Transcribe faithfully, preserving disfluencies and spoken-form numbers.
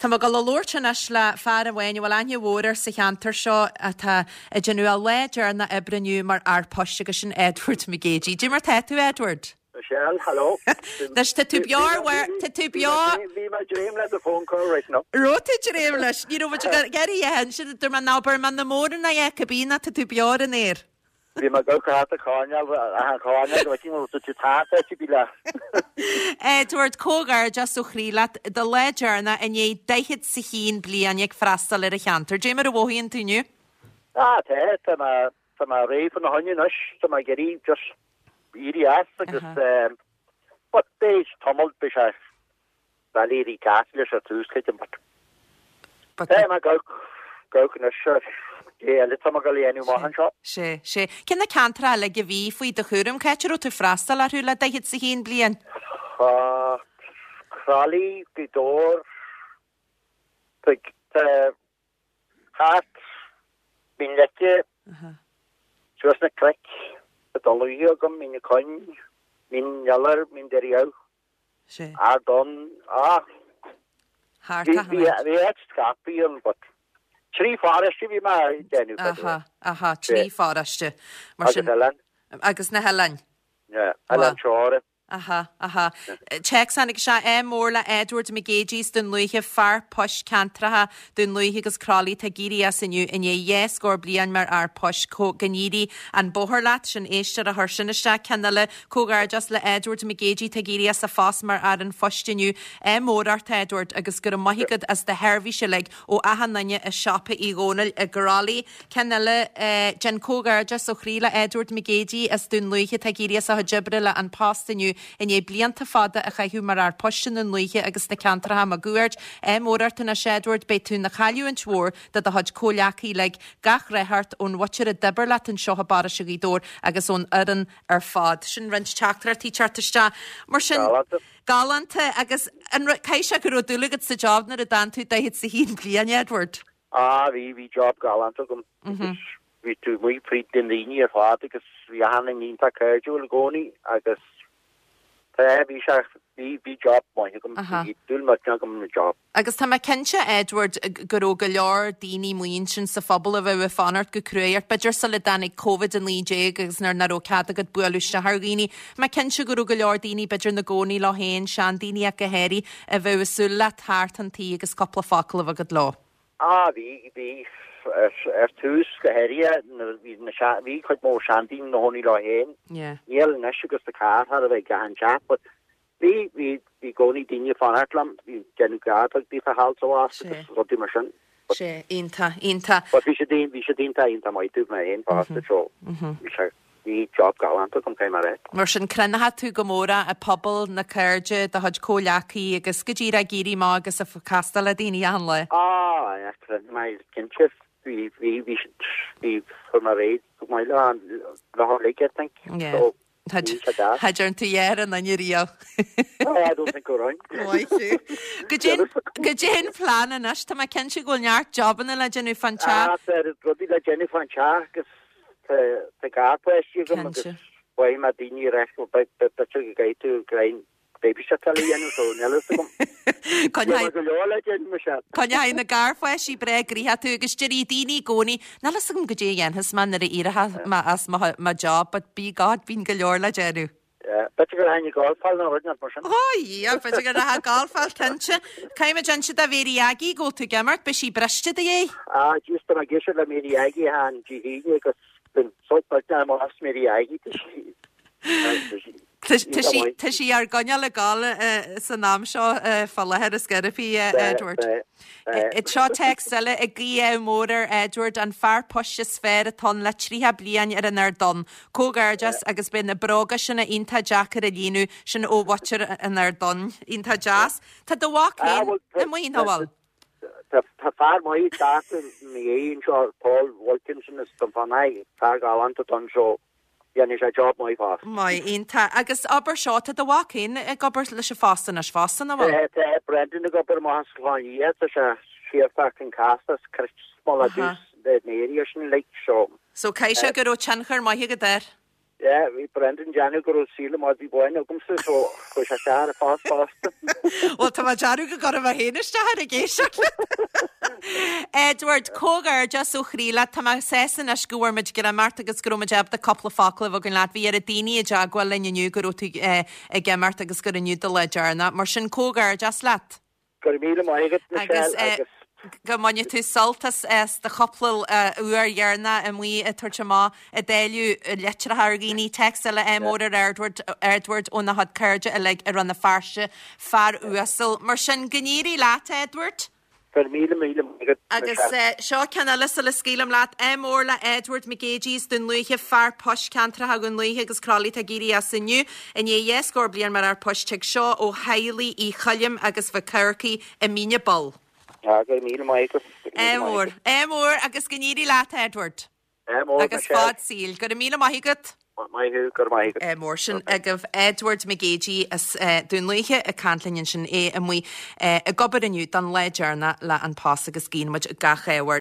Tá má go lóirte is le fear a bhhain bhfuil aine bhórir sa cheantar seo atá a genú léidir na ebraniu mar arpóiste agus sin Edward McGagey. Dí mar tú Edward? Michelle, hello. Nes te tú bear where te tú bear. Be my dream let the phone call right now. Rota dream leis. You know what you get hen sin dur man nabar man na mór na e cabína te tú bear in air. Be my go cat a corner a corner looking to to tata to be la. Edward Cogar just so chrílat the ledger na en je deichid sa hín blian ag frastal ar a cheantar. Dé mar a bhhíonn tú nu? Ah, te, ta ma ta ma réif an honne nush, ta ma geri just Iri as agus um what days tumult bisha Valeri Castle or Tuesday but Hey ma go go na shirt yeah let some go any more shop she she ken na cantra le ge vi fui de churum catcher to frastal ar hula de hit se hin blian uh Crowley the door like the hat bin lette just na click the dollar gum in the coin, min yaller, min deriau. She. Ah, done. Ah. Hard. We we we had scapiel, but three forest we ma denu. Aha, aha, three forest. Martin. Agus na Helen. Yeah, Helen Chore. Aha, aha. Check sannig se é mórla Edward McGagey den luige far posh cantraha den luige agus Crawley te giri as inniu in je yes gor blian mar ar posh co ganidi an boherlat sin éiste a harsiniste kennele cogar just le Edward McGagey te giri as a fas mar ar an fostinu é mórart Edward agus gur mahigad as de hervi se leg o ahan nanne a shoppe i gonel a Crawley kennele uh, Jen cogar just so chríla Edward McGagey as den luige te giri as a jibrilla an pastinu in je blianta fada a chaithú mar ar postin an luige agus na cantraha ma guard é mórartan a Edward be tú na chaú an twór dat a had cóleachaí le gach rehart ón watcher a deberlat an seo a bara sigí dór agus ón aran ar fad. Sin rent teachtar tí chartiste mar sin galante agus an caiise gur dúlagad sa job na a dan tú de hit sa hín blian Edward. Ah, vi vi job galante gum. Vi tú mui prit in líni ar fad agus vi hanning nínta casual goni agus Tá bhí se bhí bhí job maith gom dúil mar gom na job. Agus tá kense Edward go go leor daoine muoin sin sa fphobal a bheith fanart go cruúart, beidir sa le danig COVID an líé agus nar naró cad agad buúiste Harghine, ma kense go go leor daoine beidir na gcónaí lá héin sean daoine a go héirí a bheith súla thart an tí agus coppla facail agad lá. Ah, bhí bhí er tús geheria vi vi quite more shanting no honey lo hen yeah yel nashugus the car had a gan chat but we we we go ni dinge van atlam vi genu gat di verhalt so as so di machine she inta inta but we should we should inta inta my do my hen past the show we should the job galant kom came out mar sin crenne hat tú gomóra a pobl na cairde de had cóleachaí agus godíra géirí má agus a castal a daoine anle ah yeah my kinship we we we should be for my raid for my land the whole lake I think yeah so Hadjern to year and then you real I don't think we're on good jane plan and us to my kenshi go nyart job and la Jenny fan cha rodi la Jenny fan cha gus the car place you come why ma dini rest but but chu gai to grain baby Italian so nelas kom Conia in na garfa si bre griha tu agus diri dini goni nelas kom gé hen has man er ira ma as ma job but be god bin galeor la jeru yeah but you han golf fall na rodna person oh yeah but you ha golf fall tenche kaime janche da veri agi go to gemart be si breste de ah just ma gesha la meri agi han ji gus bin so but na mo as meri agi Tá sí ar gonne le gála san náam seo fallhead a scarapí Edward. I seo text eile i gí mór Edward an fear poiste sfér atá le tríthe blian ar an ar don. Cógardas agus bin na broga sinna inta Jackar a líú sin ó watcher an ar don inta jazz. Tá do bhhain na muoin háil. Tá fear mai dáta mí éon seo Paul Wilkinson is do fannaid fear gáanta don seo. Yeah, ni job mai fast. Mai inta agus aber shot at the walk-in e gober le se fastan as fastan na. Eh eh Brendan gober mas lan yet as a sheer fucking castas crist small abuse the area like so. So kaisha go chancher mai hige der. Ja, vi Brendan Janu go síle má bhí báin agumsa so chu se sear a fás fásta. Well, tá dearú go gar a héanaiste a géisi. Edward Cógar just ó chríla tá sesan a scuúirmid gur a marta agus grúmaid ab de coppla fácla bh an leat bhí ar a daine a deagháil leniu goúta a gemart agus gur aniu de lejarna mar sin Cógar just leat. Gur míle maigad na agus agus go maine tú soltas es de choplal uarhearna a mí a tuirte má a déilú letra hargíní text le émór Edward Edward ó na had cairde a le ar an na farse far uasal mar sin gníí leat Edward? Gur míle míle maigad. Agus seo cena le le scílam leat émór le Edward McGagees dun luithe far posh cantra ha gon luithe agus crálí a gíri as sinniu in é yes gor blian mar ar posteigh seo ó hailí í chalim agus bh curcií a míne ball. Ja, gur míle maigad. Émór, émór agus gníí leat Edward. Émór agus fád síl, gur a míle maigad? Maithú gur maigad. Émór sin agah Edward McGagey as dún luithe a cantlinn sin é a mui a gobar aniu don lejarna le an pás agus címuid gachéhar.